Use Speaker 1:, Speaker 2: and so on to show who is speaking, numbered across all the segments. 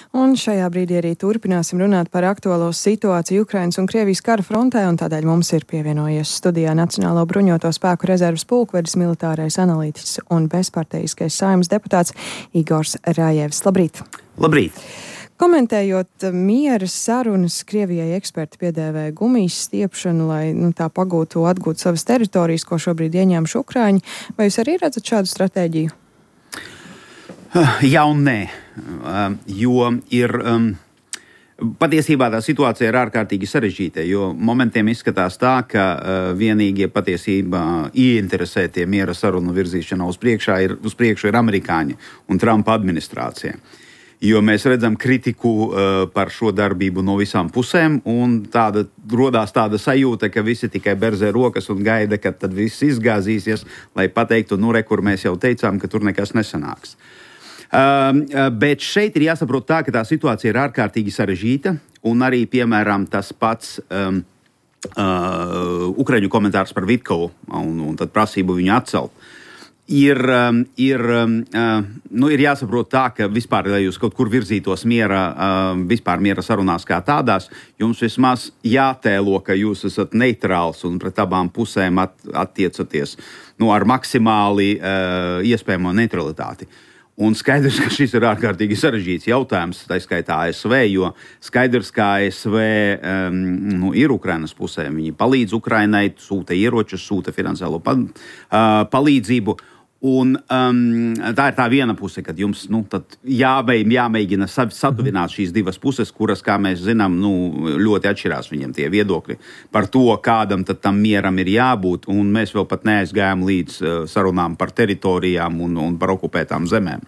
Speaker 1: Un šajā brīdī arī turpināsim runāt par aktuālo situāciju Ukrainas un Krievijas kara frontē, un tādēļ mums ir pievienojies studijā Nacionālo bruņoto spēku rezerves pulkvedis, militārais analītiķis un bezparteiskais Saeimas deputāts Igors Rājevs. Labrīt!
Speaker 2: Labrīt!
Speaker 1: Komentējot miera sarunas, Krievijai eksperti piedēvēja gumijas stiepšanu, lai tā pagūtu atgūt savas teritorijas, ko šobrīd ieņēmuši Ukraiņi. Vai jūs arī redzat šādu stratēģiju?
Speaker 2: Jā un nē, jo ir patiesībā tā situācija ir ārkārtīgi sarežģīta, jo momentiem izskatās tā, ka vienīgie patiesībā ieinteresētie miera sarunu virzīšanā uz priekšu ir amerikāņi un Trumpa administrācija. Jo mēs redzam kritiku par šo darbību no visām pusēm, un rodās tāda sajūta, ka visi tikai berzē rokas un gaida, kad tad viss izgāzīsies, lai pateiktu, kur mēs jau teicām, ka tur nekas nesanāks. Bet šeit ir jāsaprot tā, ka tā situācija ir ārkārtīgi sarežģīta, un arī, piemēram, tas pats Ukraiņu komentārs par Vitkovu un tad prasību viņu atcelt. Ir jāsaprot tā, ka vispār, lai jūs kaut kur virzītos miera sarunās kā tādās, jums vismaz jātēlo, ka jūs esat neitrāls un pret abām pusēm attiecaties ar maksimāli iespējamo neutralitāti. Un skaidrs, ka šis ir ārkārtīgi sarežģīts jautājums, tā skaitā ASV, jo skaidrs, ka ASV ir Ukrainas pusē. Viņi palīdz Ukrainai, sūta ieročus, sūta finansiālo palīdzību. Un tā ir tā viena puse, kad jums jāmēģina satuvināt šīs divas puses, kuras, kā mēs zinām, ļoti atšķirās viņiem tie viedokļi par to, kādam tad tam mieram ir jābūt, un mēs vēl pat neaizgājām līdz sarunām par teritorijām un par okupētām zemēm.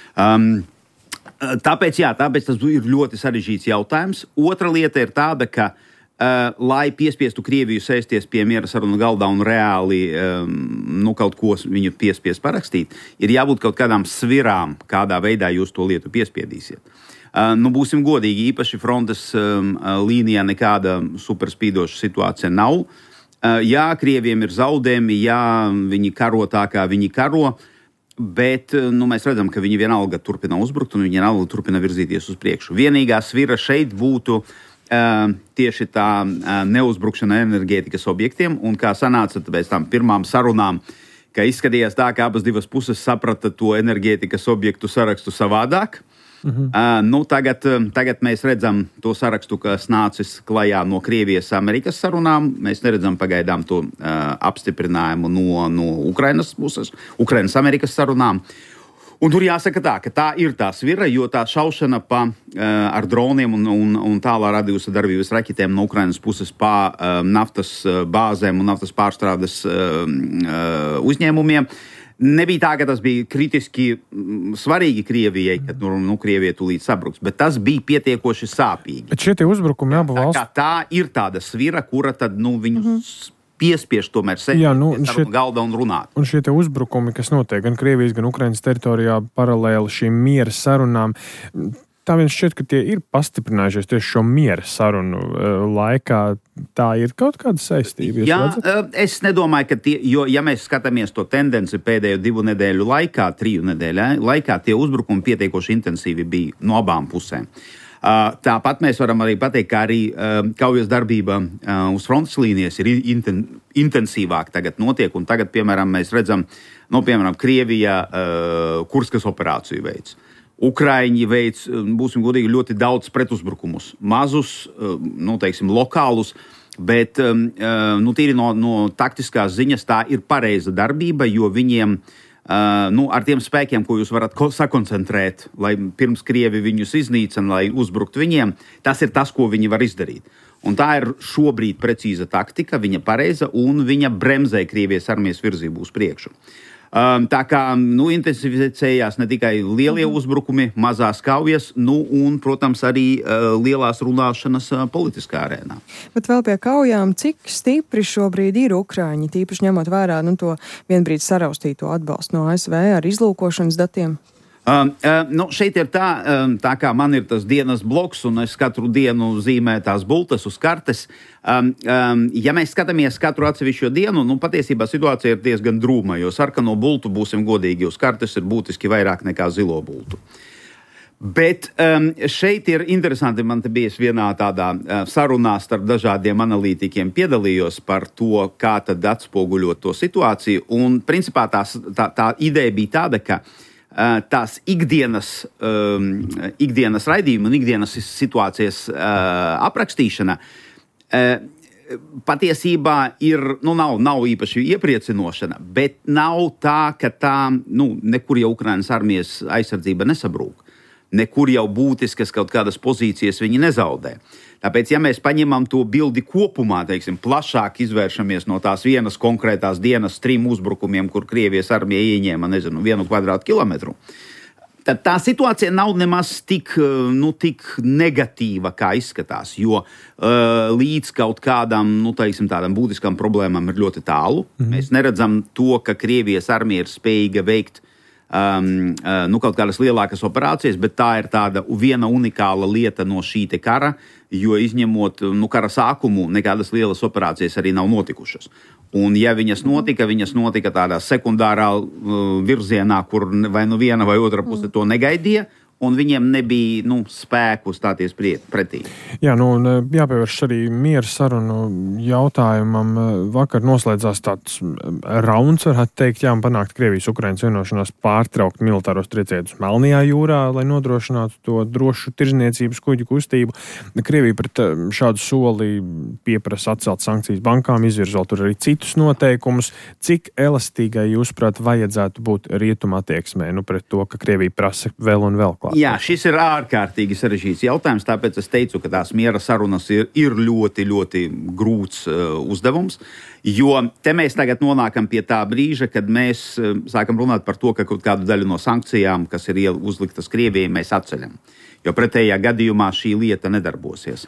Speaker 2: Tāpēc tas ir ļoti sarežģīts jautājums. Otra lieta ir tāda, ka lai piespiestu Krieviju sēsties pie miera sarunu galdā un reāli kaut ko viņu piespiest parakstīt, ir jābūt kaut kādām svirām, kādā veidā jūs to lietu piespiedīsiet. Būsim godīgi, īpaši frontes līnijā nekāda superspīdoša situācija nav. Jā, Krieviem ir zaudējumi, jā, viņi karo tā, kā viņi karo, bet mēs redzam, ka viņi vienalga turpina uzbrukt un viņi vienalga turpina virzīties uz priekšu. Vienīgā svira šeit būtu tieši tā neuzbrukšana enerģētikas objektiem, un kā sanāca pēc tam pirmām sarunām, ka izskatījās tā, ka abas divas puses saprata to enerģētikas objektu sarakstu savādāk. Tagad mēs redzam to sarakstu, kas nācis klajā no Krievijas Amerikas sarunām. Mēs neredzam pagaidām to apstiprinājumu no Ukrainas puses, Ukrainas Amerikas sarunām. Un tur jāsaka tā, ka tā ir tā svira, jo tā šaušana ar droniem un tālā radiusa darbības raķetēm no Ukrainas puses pa naftas bāzēm un naftas pārstrādes uzņēmumiem nebija tā, ka tas bija kritiski svarīgi Krievijai, kad Krievija tūlīt sabruks, bet tas bija pietiekoši sāpīgi.
Speaker 3: Bet šie tie uzbrukumi abu valsts.
Speaker 2: Tā ir tāda svira, kura tad viņus piespiež tomēr sēdēt galda un runāt.
Speaker 3: Un šie te uzbrukumi, kas notiek gan Krievijas, gan Ukrainas teritorijā paralēli šīm miera sarunām, tā vien šķiet, ka tie ir pastiprinājušies tieši šo miera sarunu laikā. Tā ir kaut kāda saistība?
Speaker 2: Es nedomāju, ka jo, ja mēs skatāmies to tendenci pēdējo 2 nedēļu laikā, 3 nedēļu laikā, tie uzbrukumi pietiekoši intensīvi bija no abām pusēm. Tāpat mēs varam arī pateikt, ka arī kaujas darbība uz frontes līnijas ir intensīvāk tagad notiek, un tagad, piemēram, mēs redzam, piemēram, Krievijā Kurskas operāciju veids. Ukraiņi veids, būsim godīgi, ļoti daudz pretuzbrukumus. Mazus, lokālus, bet tīri no taktiskās ziņas tā ir pareiza darbība, jo viņiem ar tiem spēkiem, ko jūs varat sakoncentrēt, lai pirms Krievi viņus iznīcina, lai uzbrukt viņiem, tas ir tas, ko viņi var izdarīt. Un tā ir šobrīd precīza taktika, viņa pareiza, un viņa bremzē Krievijas armijas virzību uz priekšu. Tā kā intensificējās ne tikai lielie uzbrukumi, mazās kaujas, un, protams, arī lielās runāšanas politiskā arēnā.
Speaker 1: Bet vēl pie kaujām, cik stipri šobrīd ir Ukraiņi, tīpaši ņemot vērā to vienbrīd saraustīto atbalstu no ASV ar izlūkošanas datiem?
Speaker 2: Šeit ir tā kā man ir tas dienas bloks, un es katru dienu zīmēju tās bultas uz kartes. Ja mēs skatāmies katru atsevišķo dienu, patiesībā situācija ir diezgan drūma, jo sarkano bultu, būsim godīgi, uz kartes ir būtiski vairāk nekā zilo bultu. Bet šeit ir interesanti, man te bijis vienā tādā sarunā starp dažādiem analītikiem piedalījos par to, kā tad atspoguļot to situāciju. Un principā tā ideja bija tāda, ka tās ikdienas raidījumi un ikdienas situācijas aprakstīšana patiesībā ir, nav īpaši iepriecinošana, bet nav tā, ka nekur jau Ukrainas armijas aizsardzība nesabrūk. Nekur jau būtiskas kaut kādas pozīcijas viņi nezaudē. Tāpēc, ja mēs paņemam to bildi kopumā, plašāk izvēršamies no tās vienas konkrētās dienas 3 uzbrukumiem, kur Krievijas armija ieņēma, 1 kvadrātkilometru, tad tā situācija nav nemaz tik negatīva, kā izskatās, jo līdz kaut kādam, tādam būtiskam problēmam ir ļoti tālu. Mēs neredzam to, ka Krievijas armija ir spējīga veikt kaut kādas lielākas operācijas, bet tā ir tāda viena unikāla lieta no šī te kara, jo izņemot kara sākumu, nekādas lielas operācijas arī nav notikušas. Un ja viņas notika tādā sekundārā virzienā, kur vai viena vai otra puse to negaidīja, un viņiem nebija spēku stāties pretī.
Speaker 3: Jā, jāpievērš arī miera sarunu jautājumam. Vakar noslēdzās tāds rauns, varētu teikt, panākt Krievijas-Ukrainas vienošanās pārtraukt militāros triecienus Melnajā jūrā, lai nodrošinātu to drošu tirzniecības kuģu kustību. Krievija pret šādu soli pieprasa atcelt sankcijas bankām, izvirzot tur arī citus noteikumus. Cik elastīgai, jūsuprāt, vajadzētu būt rietuma attieksmē pret to, ka Krievija prasa vēl un vēl klāt?
Speaker 2: Jā, šis ir ārkārtīgi sarežģīts jautājums, tāpēc es teicu, ka tās miera sarunas ir ļoti, ļoti grūts uzdevums, jo te mēs tagad nonākam pie tā brīža, kad mēs sākam runāt par to, ka kaut kādu daļu no sankcijām, kas ir uzliktas Krievijai, mēs atceļam, jo pretējā gadījumā šī lieta nedarbosies.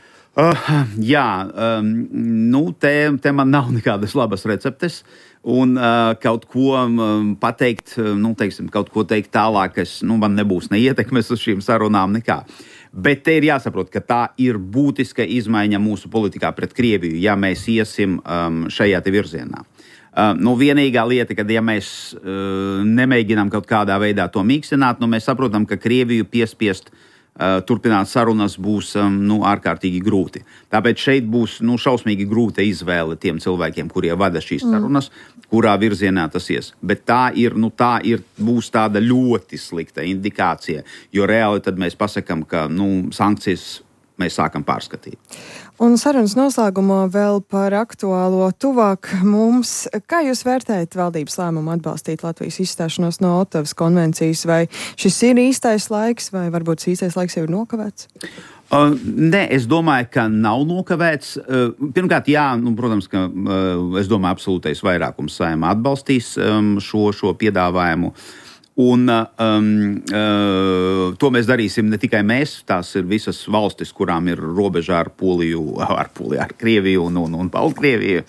Speaker 2: Te man nav nekādas labas receptes. Un kaut ko pateikt, kaut ko teikt tālāk, man nebūs ne ietekmes uz šīm sarunām nekā. Bet te ir jāsaprot, ka tā ir būtiska izmaiņa mūsu politikā pret Krieviju, ja mēs iesim šajā te virzienā. Vienīgā lieta, kad ja mēs nemēģinām kaut kādā veidā to mīkstināt, mēs saprotam, ka Krieviju piespiest turpināt sarunas būs ārkārtīgi grūti. Tāpēc šeit būs šausmīgi grūta izvēle tiem cilvēkiem, kurie vada šīs sarunas, kurā virzienā tas ies. Bet tā būs tāda ļoti slikta indikācija, jo reāli tad mēs pasakam, ka sankcijas mēs sākam pārskatīt.
Speaker 1: Un sarunas noslēgumā vēl par aktuālo tuvāk mums. Kā jūs vērtējat valdības lēmumu atbalstīt Latvijas izstāšanos no Ottavas konvencijas? Vai šis ir īstais laiks, vai varbūt šis īstais laiks jau ir nokavēts?
Speaker 2: Nē, es domāju, ka nav nokavēts. Pirmkārt, protams, ka es domāju, absolūtais vairākums Saeimā atbalstīs šo piedāvājumu. Un to mēs darīsim ne tikai mēs, tās ir visas valstis, kurām ir robeža ar Poliju, ar Krieviju un Baltkrieviju.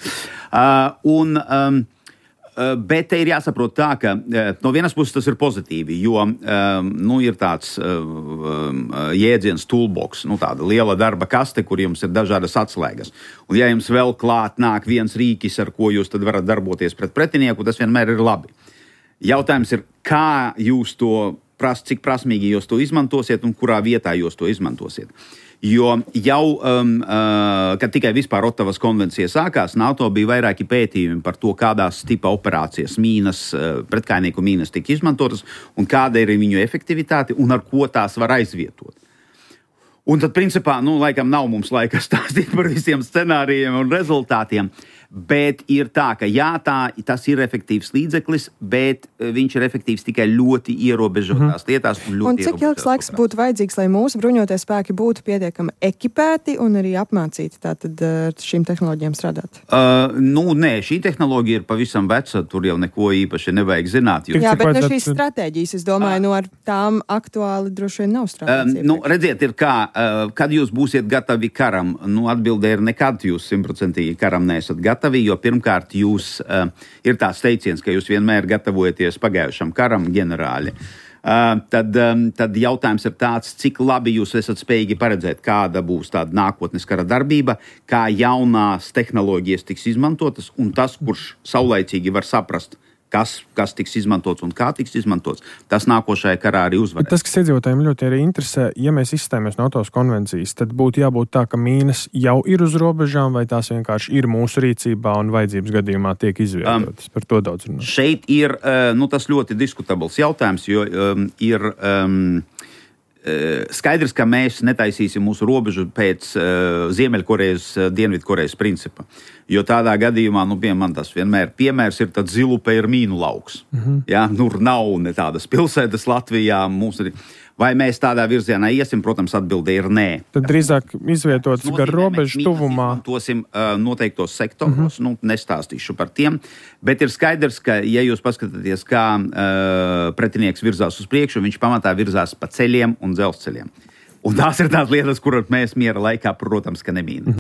Speaker 2: Bet te ir jāsaprot tā, ka no vienas puses tas ir pozitīvi, jo ir tāds jēdziens toolbox, tāda liela darba kaste, kur jums ir dažādas atslēgas. Un ja jums vēl klāt nāk viens rīkis, ar ko jūs tad varat darboties pret pretinieku, tas vienmēr ir labi. Jautājums ir, kā jūs to cik prasmīgi jūs to izmantosiet un kurā vietā jūs to izmantosiet. Jo jau, kad tikai vispār Ottavas konvencija sākās, NATO bija vairāki pētījumi par to, kādās tipa operācijas mīnas, pretkainieku mīnas tika izmantotas un kāda ir viņu efektivitāte un ar ko tās var aizvietot. Un tad, principā, laikam nav mums laika stāstīt par visiem scenārijiem un rezultātiem. Bet ir tā, ka tas ir efektīvs līdzeklis, bet viņš ir efektīvs tikai ļoti ierobežotās lietās.
Speaker 1: Un cik ilgs laiks būtu vajadzīgs, lai mūsu bruņotie spēki būtu pietiekami ekipēti un arī apmācīti tātad ar šīm tehnoloģijām strādāt?
Speaker 2: Nē, šī tehnoloģija ir pavisam veca, tur jau neko īpaši nevajag zināt.
Speaker 1: Jā, bet šīs stratēģijas, es domāju, ar tām aktuāli droši vien nav strādāts.
Speaker 2: Redziet, ir kā, kad jūs būsiet gatavi karam, atbilde ir nekad jūs 100% karam neesat gatavi. Jo pirmkārt jūs ir tāds teiciens, ka jūs vienmēr gatavojaties pagājušam karam, ģenerāļi. Tad jautājums ir tāds, cik labi jūs esat spējīgi paredzēt, kāda būs tāda nākotnes kara darbība, kā jaunās tehnoloģijas tiks izmantotas, un tas, kurš saulaicīgi var saprast, kas tiks izmantots un kā tiks izmantots, tas nākošajā karā arī uzvarēs.
Speaker 3: Tas, kas iedzīvotājiem ļoti arī interesē, ja mēs izstājamies no Ottawas konvencijas, tad būtu jābūt tā, ka mīnas jau ir uz robežām, vai tās vienkārši ir mūsu rīcībā un vajadzības gadījumā tiek izvietotas. Par to daudz runā.
Speaker 2: Šeit ir tas ļoti diskutabls jautājums, jo ir skaidrs, ka mēs netaisīsim mūsu robežu pēc Ziemeļkorejas, Dienvidkorejas principa. Jo tādā gadījumā, piemēram, tas vienmēr piemērs ir tāds zilupe ir mīnu lauks. Ja? Nav ne tādas pilsētas Latvijā. Vai mēs tādā virzienā iesim? Protams, atbilde ir nē.
Speaker 3: Tad drīzāk izvietots gar robežu tuvumā.
Speaker 2: Izmantosim noteiktos sektoros, nestāstīšu par tiem, bet ir skaidrs, ka, ja jūs paskatāties, kā pretinieks virzās uz priekšu, viņš pamatā virzās pa ceļiem un dzelzceļiem. Un tās ir tās lietas, kuras mēs miera laikā, protams, ka nemīnam.